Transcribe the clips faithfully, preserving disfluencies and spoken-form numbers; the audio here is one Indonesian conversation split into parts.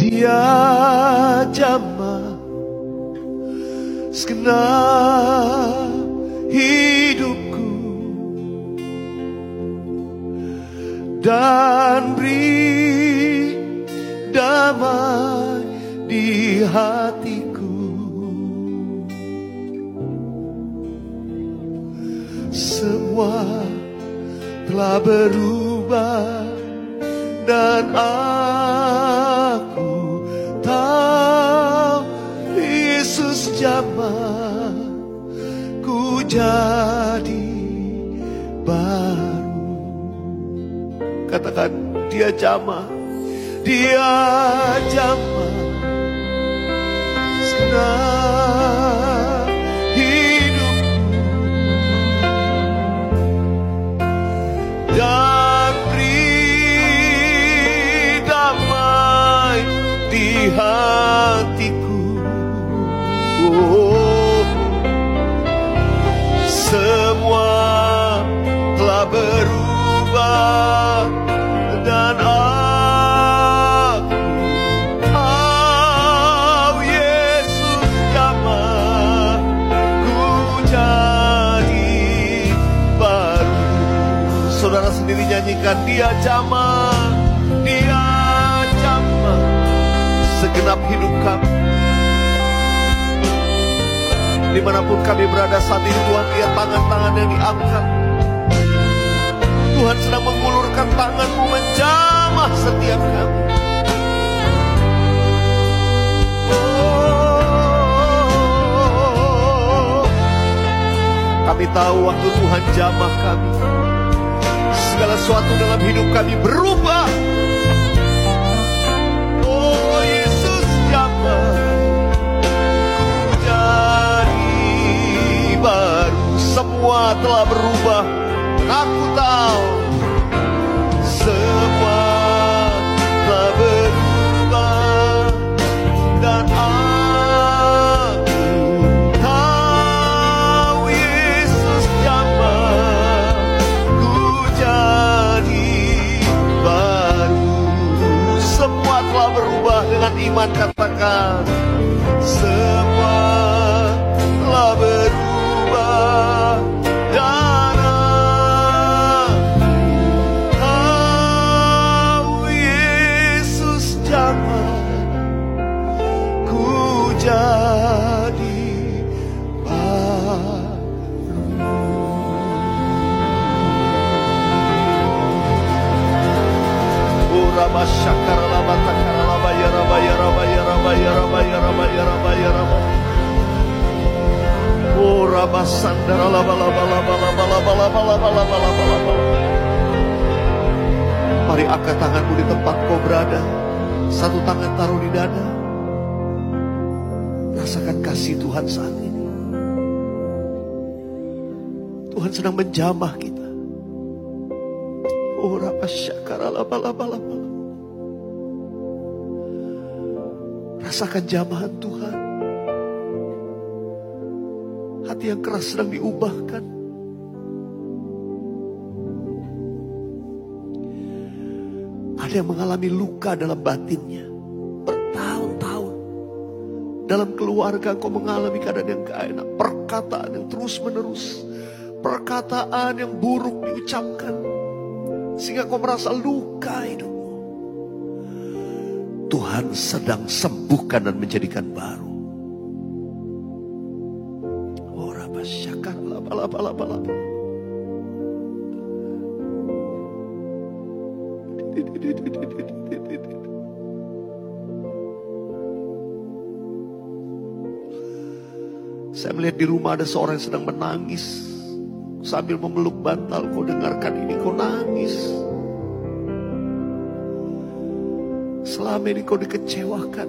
Dia jamah segenap hidupku dan beri damai di hatiku. Semua telah berubah dan aku tahu Yesus jamah ku jadi baru. Katakan, dia jamah, dia jamah segenap hidupku dan beri damai di hatiku. Oh, semua telah berubah dan aku tahu Yesus jamah ku jadi baru. Saudara sendiri nyanyikan, dia jamah, dia jamah segenap hidup kami. Dimanapun kami berada saat ini, Tuhan, lihat tangan-tangan yang diangkat. Tuhan sedang mengulurkan tangan-Mu menjamah setiap kami. Oh, kami tahu waktu Tuhan jamah kami, segala sesuatu dalam hidup kami berubah. Oh, Yesus jamah ku jadi baru. Semua telah berubah. Aku tahu semua telah berubah dan aku tahu Yesus jamah ku jadi baru. Semua telah berubah. Dengan iman katakan, semua telah berubah dan jadi baru. Oh, Rabba Shakara Laba Takara Laba Yaraba Yaraba Yaraba Yaraba Yaraba Yaraba Yaraba. Oh, Rabba Sandara Laba Laba Laba Laba Laba Laba Laba Laba Laba Laba. Mari angkat tanganmu di tempat kau berada. Satu tangan taruh di dada. Rasakan kasih Tuhan saat ini. Tuhan sedang menjamah kita. Oh, rapasyakara laba laba laba. Rasakan jamahan Tuhan. Hati yang keras sedang diubahkan. Ada yang mengalami luka dalam batinnya. Dalam keluarga kau mengalami keadaan yang gak enak. Perkataan yang terus menerus. Perkataan yang buruk diucapkan. Sehingga kau merasa luka hidupmu. Tuhan sedang sembuhkan dan menjadikan baru. Oh, Rabba Syakar laba laba laba laba. Saya melihat di rumah ada seorang yang sedang menangis. Sambil memeluk bantal, kau dengarkan ini, kau nangis. Selama ini kau dikecewakan.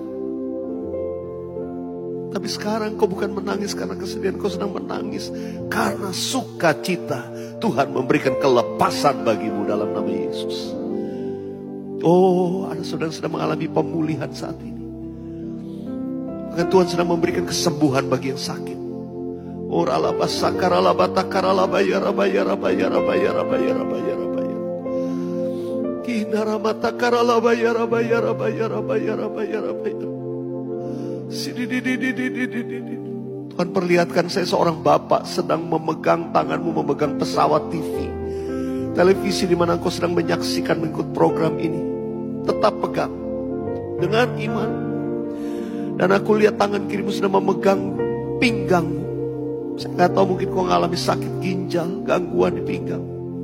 Tapi sekarang kau bukan menangis karena kesedihan, kau sedang menangis karena sukacita. Tuhan memberikan kelepasan bagimu dalam nama Yesus. Oh, ada saudara yang sedang mengalami pemulihan saat ini. Maka Tuhan sedang memberikan kesembuhan bagi yang sakit. Ora la basakara la batakara la bayara bayara bayara bayara bayara bayara bayara. Kinaramata karalabaya rabaya rabaya rabaya rabaya rabaya. Tuhan, perlihatkan saya seorang bapak sedang memegang tanganmu, memegang pesawat T V, televisi di mana engkau sedang menyaksikan mengikut program ini. Tetap pegang dengan iman. Dan aku lihat tangan kirimu sedang memegang pinggangmu. Saya nggak tahu, mungkin kau mengalami sakit ginjal, gangguan di pinggang.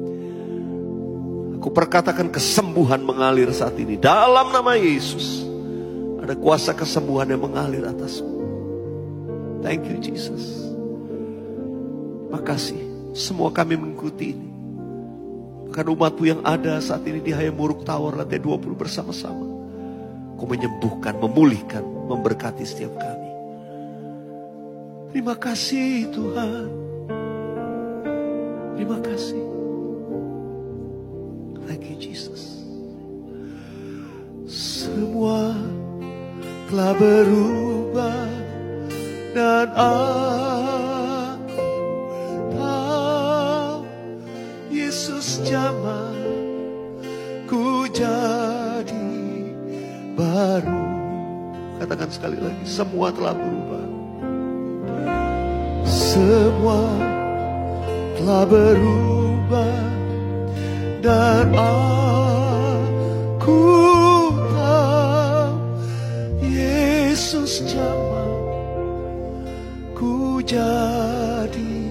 Aku perkatakan kesembuhan mengalir saat ini dalam nama Yesus. Ada kuasa kesembuhan yang mengalir atasmu. Thank you Jesus. Makasih. Semua kami mengikuti ini. Bahkan umatmu yang ada saat ini di Hayamuruk Tower lantai dua puluh bersama-sama. Kau menyembuhkan, memulihkan, memberkati setiap kami. Terima kasih Tuhan. Terima kasih. Thank you Jesus. Semua telah berubah dan aku tahu Yesus jamah ku jadi baru. Katakan sekali lagi, semua telah berubah. Semua telah berubah dan aku tahu Yesus jamah ku jadi